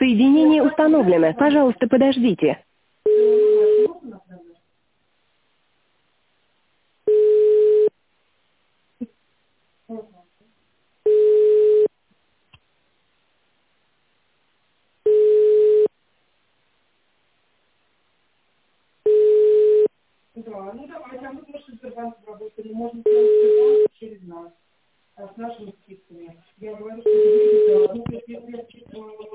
Соединение установлено. Пожалуйста, подождите. Да, ну давайте, а мы тоже в Сбербанке работали, можно сделать Сбербанк через нас, с нашими скидками. Я говорю, что ну, то есть, если